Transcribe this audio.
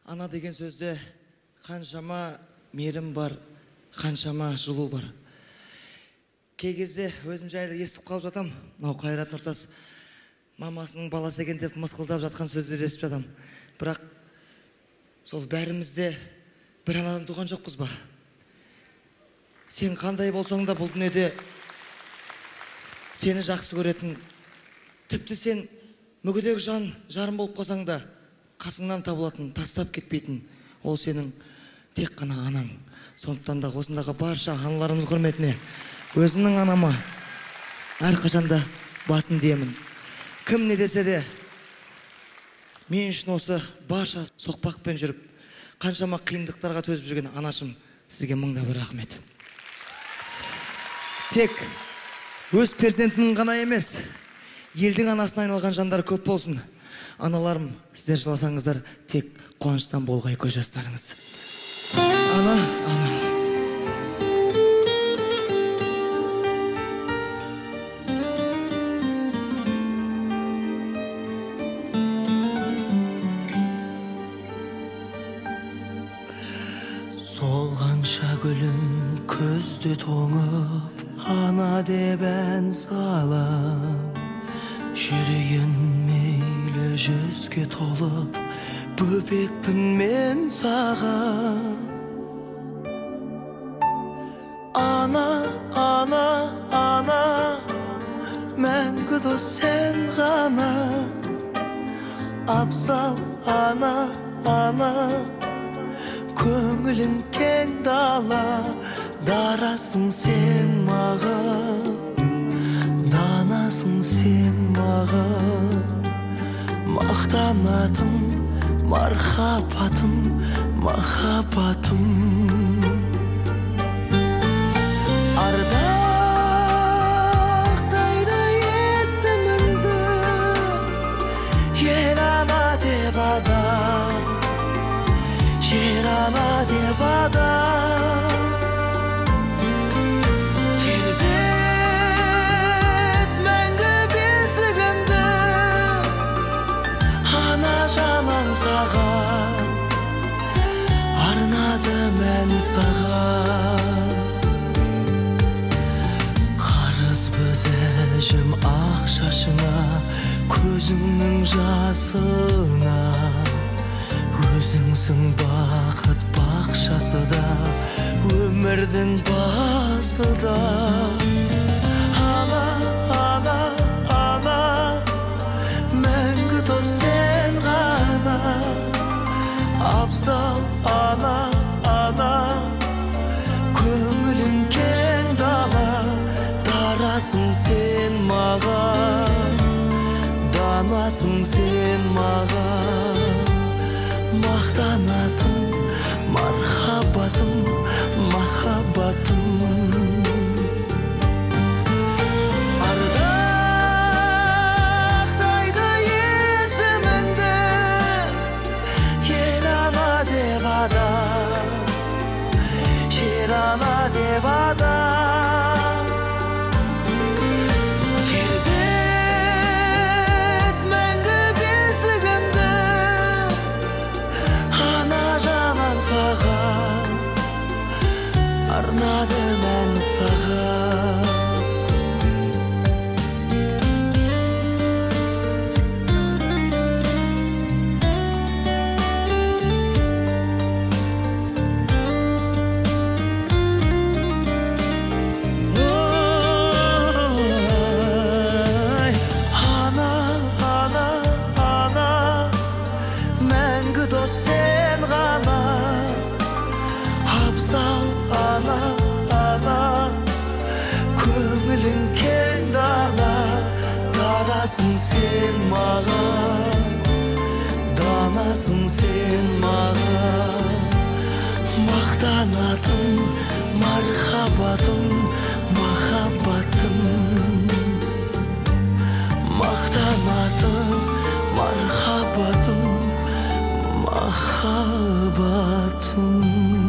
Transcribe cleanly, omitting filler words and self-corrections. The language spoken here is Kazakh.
Ана деген сөзде қаншама мейірім бар, қаншама жылу бар. Кей кезде өзім жайлы естіп қалып жатам. Мынау Қайрат Нұртас мамасының баласы екен деп мысқылдап жатқан сөздер естіп жатам. Бірақ сол бәрімізде бір анадан туған жоқпыз ба? Сен қандай болсаң да бұл дүниеде сені жақсы көретін, тіпті сен мүгедек жарым болып қалсаң да қасыңнан табылатын, тастап кетпейтін ол сенің тек қана анаң. Сондықтан да осындағы барша аналарымыз құрметіне өзімнің анама әрқашанда басын деймін. Кім не десе де мен үшін осы барша соқпақпен жүріп, қаншама қиындықтарға төзіп жүрген анашым, сізге мыңда бір рахмет. Тек өз перзентінің ғана емес, елдің анасына айналған жандар көп болсын. Аналарым, сіздер жыласаңыздар, тек қуаныштан болғай көз жастарыңыз. Ана. Солғанша гүлім көзді тоңып, ана деп ән салам. Жүрейін мейлі жүзге толып, бөбекпін мен саған. Ана, мәңгі дос сен ғана. Абзал ана, көңілің кең дала. Дарасың сен маған, данасың сен маған. Мақтанатын мархабатым, махаббатым. Ардақтайды есіміңді, ел ана деп адам, жер ана деп адам. Тербет мәңгі бесігіңді, ана жаным саған, арнадым ән саған. Қарыз бөзәжім ақ шашыңа, көзіңнің жасына. Өзіңсің бақыт бақшасы да, өмірдің басы да. Ана, мәңгі дос сен ғана. Абзал ана, көңілің кең дала. Дарасың сен маған, данасың сен маған. Мақтанатын мархаббатым, махаббатым. Ардақтайды есіміңді, ел ана деп адам, жер ана деп адам. Тербет мәңгі бесігіңді, ана жаным саған, арнадым ән саған. Ана, мәңгі дос сен ғана. Абзал ана, көңілің кең дала. Дарасың сен маған, данасың сен маған. Мақтанатын мархаббатым, махаббатым. Мақтанатын мархаббатым, махаббатым.